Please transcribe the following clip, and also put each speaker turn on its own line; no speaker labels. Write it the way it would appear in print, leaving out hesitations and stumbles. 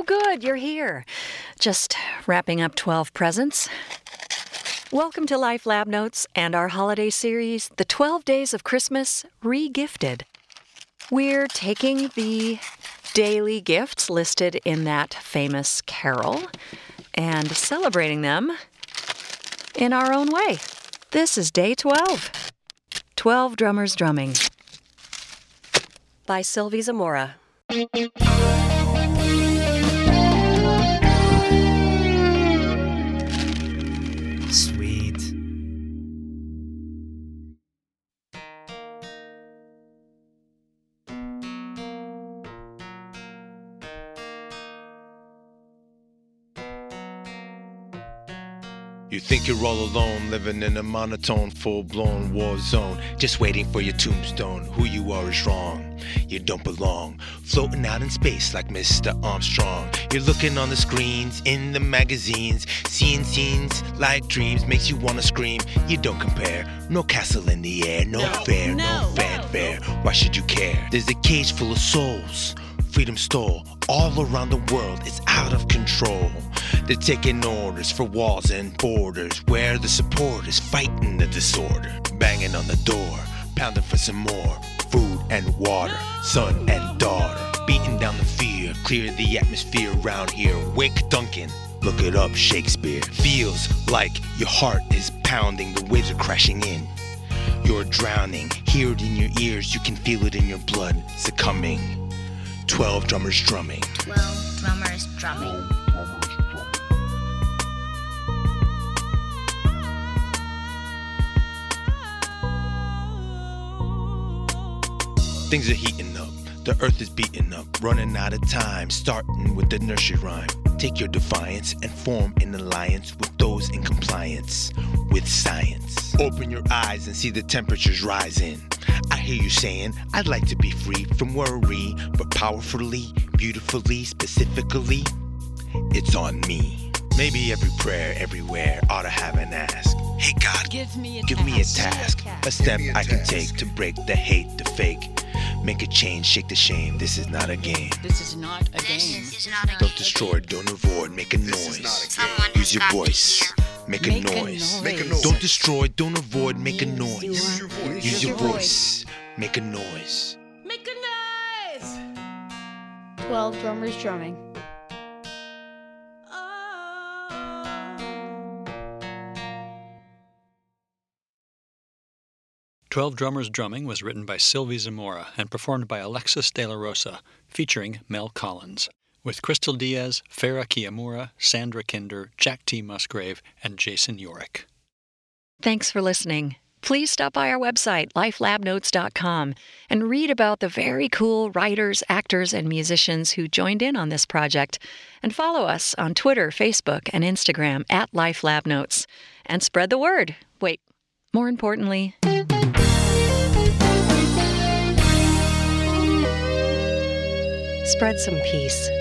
Oh, good, you're here. Just wrapping up 12 presents. Welcome to Life Lab Notes and our holiday series, The 12 Days of Christmas Re-Gifted. We're taking the daily gifts listed in that famous carol and celebrating them in our own way. This is day 12. 12 Drummers Drumming.
By Sylvie Zamora.
Sweet.
You think you're all alone, living in a monotone, full-blown war zone, just waiting for your tombstone. Who you are is wrong, you don't belong, floating out in space like Mr. Armstrong. You're looking on the screens, in the magazines, seeing scenes like dreams, makes you wanna scream. You don't compare, no castle in the air, no fair, no fanfare. Why should you care? There's a cage full of souls, freedom stole, all around the world, it's out of control. They're taking orders for walls and borders, where the supporters fighting the disorder, banging on the door, pounding for some more food and water, son and daughter, beating down the fear, clear the atmosphere around here. Wake Duncan, look it up, Shakespeare. Feels like your heart is pounding, the waves are crashing in, you're drowning, hear it in your ears, you can feel it in your blood, succumbing. 12 drummers drumming.
12 drummers drumming.
Things are heating up, the earth is beating up, running out of time, starting with the nursery rhyme. Take your defiance and form an alliance with those in compliance with science. Open your eyes and see the temperatures rising. I hear you saying, I'd like to be free from worry, but powerfully, beautifully, specifically, it's on me. Maybe every prayer everywhere ought to have an ask. Hey God, give me a task, a step I can take to break the hate, the fake. Make a change, shake the shame, this is not a game.
This is not a game.
Don't destroy, don't avoid, make a noise. Use your voice, make a noise. Don't destroy, don't avoid, make a noise. Use your voice, make a noise.
Make a noise!
12 drummers drumming.
12 Drummers Drumming was written by Sylvie Zamora and performed by Alexis De La Rosa, featuring Mel Collins, with Crystal Diaz, Farah Kiyamura, Sandra Kinder, Jack T. Musgrave, and Jason Yorick.
Thanks for listening. Please stop by our website, lifelabnotes.com, and read about the very cool writers, actors, and musicians who joined in on this project. And follow us on Twitter, Facebook, and Instagram at lifelabnotes. And spread the word. Wait, more importantly...
Spread some peace.